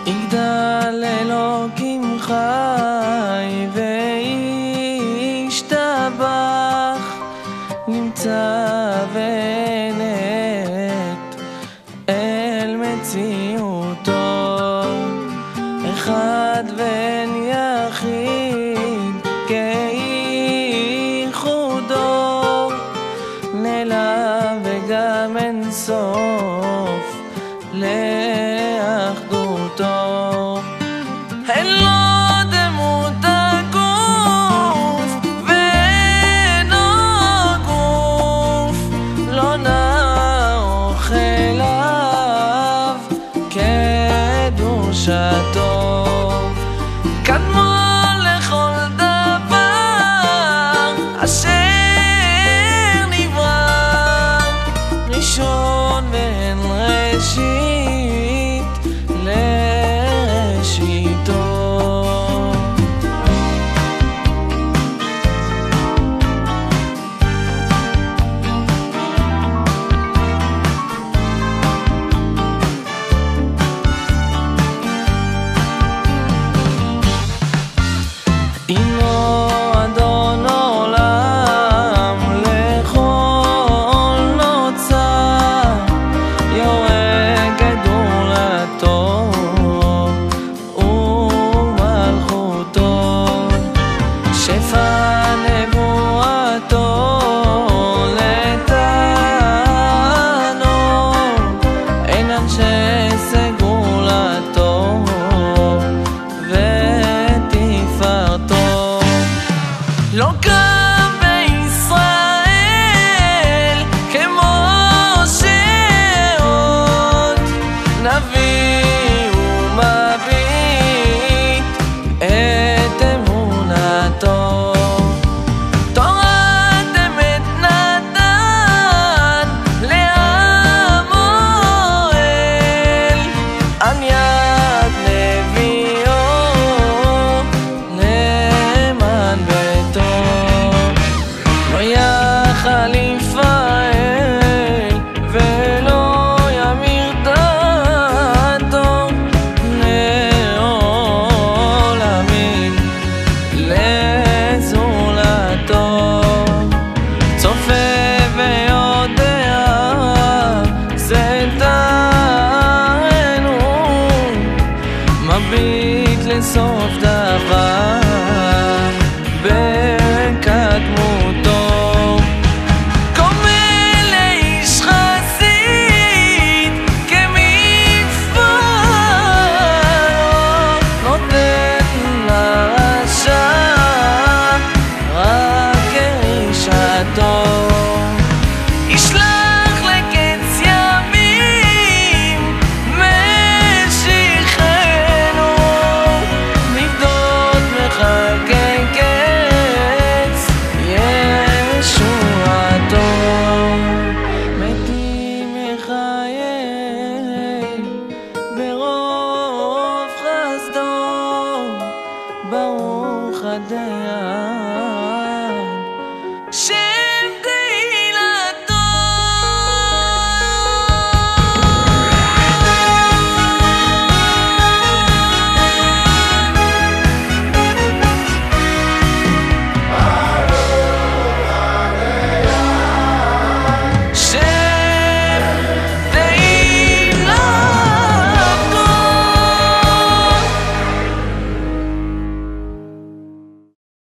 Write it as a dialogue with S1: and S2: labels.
S1: יגדל אלוקים חי וישתבח, נמצא ונט אל מציאותו, אחד ואין יחיד כייחודו, נעלם וגם אין סוף לאחדותו. אין לו דמות הגוף ואינו גוף, לא נערוך אליו קדושתו. קדמו לכל דבר אשר נברא, ראשון ואין ראשית לראשיתו. אינו אדון עולם לכל נוצר, יורה גדולתו ומלכותו, שפע נבואתו לתנו, אין אנשי סגולתו ותפארתו. לא קם בישראל כמו שעוד נביא ומביט את אמונתו. תורת אמת נתן לעמו אל, על יד נביאו למען ביתו. לא יחליף האל ולא ימיר דעתו, לעולמים לזולתו. צופה ויודע זה דענו, מביט לסוף דבר בקדמותו. קומא לאיש חסיד כמפעלו, נותן לרשע רק כרישתו. ישלח לקץ ימים משיחנו, נפדות מחלקי קץ ישועתו. מתים מחיי ברוב חסדו, ברוך הדיין